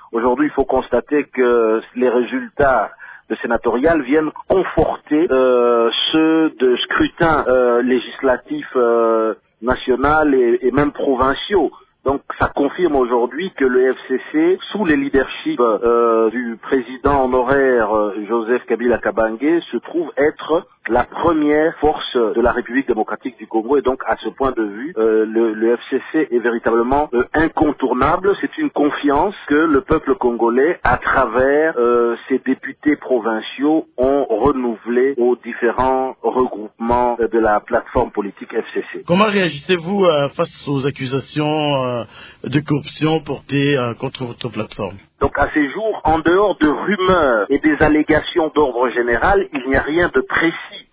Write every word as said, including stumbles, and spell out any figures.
Aujourd'hui, il faut constater que les résultats de sénatoriales viennent conforter euh, ceux de scrutins euh, législatifs euh, nationaux et, et même provinciaux. Donc ça confirme aujourd'hui que le F C C, sous les leaderships euh, du président honoraire euh, Joseph Kabila Kabange, se trouve être la première force de la République démocratique du Congo. Et donc à ce point de vue, euh, le, le F C C est véritablement euh, incontournable. C'est une confiance que le peuple congolais, à travers euh, ses députés provinciaux, ont renouvelé aux différents regroupements euh, de la plateforme politique F C C. Comment réagissez-vous euh, face aux accusations euh, de corruption portées euh, contre votre plateforme? Donc à ces jours, en dehors de rumeurs et des allégations d'ordre général, il n'y a rien de précis